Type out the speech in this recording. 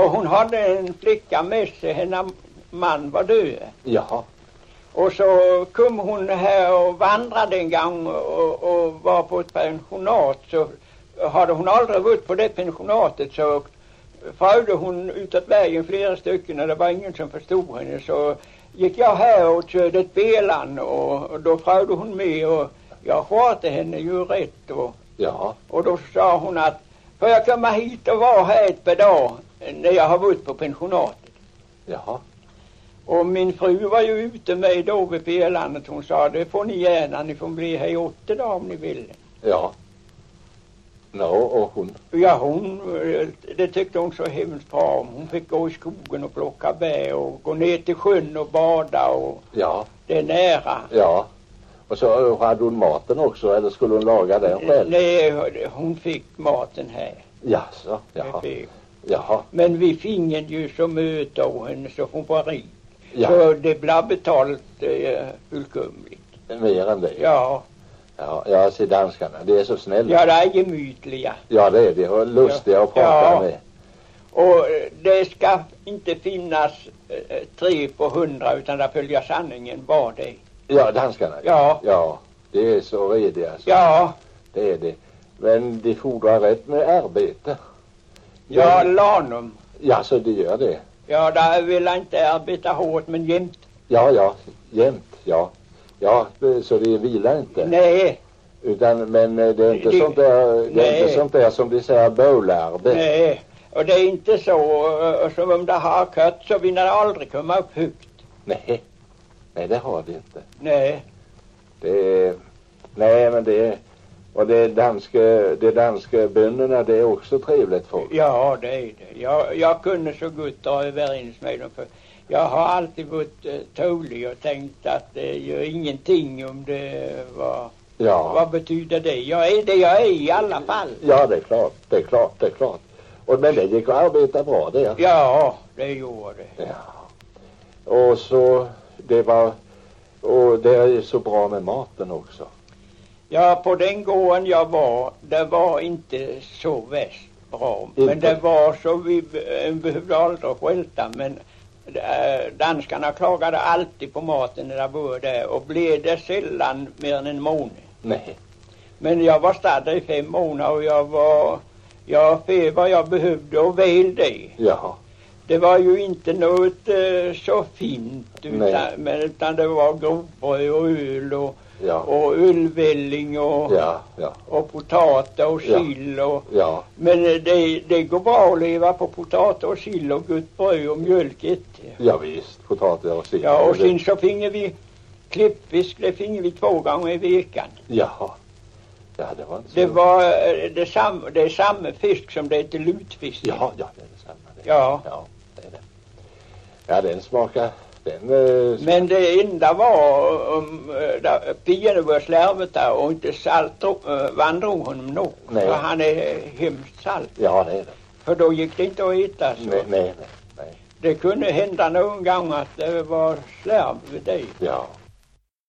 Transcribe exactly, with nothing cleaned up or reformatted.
hon hade en flicka med sig, hennes man var död. Jaha. Och så kom hon här och vandrade en gång och, och var på ett pensionat. Så hade hon aldrig varit på det pensionatet så frågade hon utåt vägen flera stycken och det var ingen som förstod henne. Så gick jag här och körde ett belan och, och då frågade hon mig och jag svarade henne ju rätt. Och, ja. och då sa hon att får jag komma hit och vara här ett par dagar när jag har varit på pensionatet. Jaha. Och min fru var ju ute med då vid belandet. Hon sa det får ni gärna, ni får bli här i åtta dagar om ni vill. Ja. No, och hon? Ja, hon, det tyckte hon så hemskt bra om. Hon fick gå i skogen och plocka bär och gå ner till sjön och bada och ja. Det är nära. Ja. Och så hade hon maten också, eller skulle hon laga den själv? Nej, hon fick maten här. Jaså, jaha. Jaha. Men vi finge ju så möta av henne så hon var rik. Ja. Så det blev betalt eh, fullkomligt. Mer än det? Ja. Ja, jag ser danskarna. Det är så snälla. Ja, det är gemytliga. Ja, det är det. Och lustiga ja. Att prata ja. Med. Och det ska inte finnas eh, tre på hundra utan där följer sanningen bara det. Ja, danskarna. Ja. Ja, det är så rediga. Så. Ja. Det är det. Men de fordrar rätt med arbete. Ja, lanum. Ja, så det gör det. Ja, där vill jag inte arbeta hårt, men jämt. Ja, ja, jämt, ja. Ja, så det vilar inte. Nej. Utan, men det är inte, det, sånt, där, det är inte sånt där som de säger bowlarbe. Nej, och det är inte så uh, som om det har kött så vill det aldrig komma upp högt. Nej, nej det har det inte. Nej. Det är, nej men det är, och det danska, det danska bönderna det är också trevligt folk. Ja, det är det. Jag, jag kunde så gott dra överens med dem för jag har alltid varit uh, tålig och tänkt att det gör ingenting om det var... Ja. Vad betyder det? Jag är det jag är i alla fall. Ja, det är klart. Det är klart, det är klart. Och men det gick att arbeta bra det. Ja, det gjorde det. Ja. Och så det var och det är så bra med maten också. Ja, på den gården jag var, det var inte så värst bra. Inte. Men det var så vi behövde aldrig skälta. Men äh, danskarna klagade alltid på maten när jag var där. Och blev det sällan mer än en månad. Nej. Men jag var stadd i fem månader och jag var... Jag fick vad jag behövde och väl det. Jaha. Det var ju inte något uh, så fint utan, men, utan det var grovbröd och öl och, ja. och ölvälling och, ja, ja. och potatis och sill. Ja. Och, ja. Men det, det går bra att leva på potatis och sill och gott bröd och mjölk. Ja visst, potatis och sill. Ja, och sen så finge vi klippfisk, det finge vi två gånger i veckan. Jaha. Ja, det var inte så. Det var det samma, det är samma fisk som det heter lutfisk. Ja, ja, det är det samma. Det. Ja. Ja, det är det. Ja, den smakar, den... Uh, smakar. Men det enda var om uh, pigen var slarvet där och inte salt uh, vandrog honom nog. Nej. För han är hemskt salt. Ja, det är det. För då gick det inte att äta så. Nej, nej, nej. Det kunde hända någon gång att det var slarv vid det. Ja.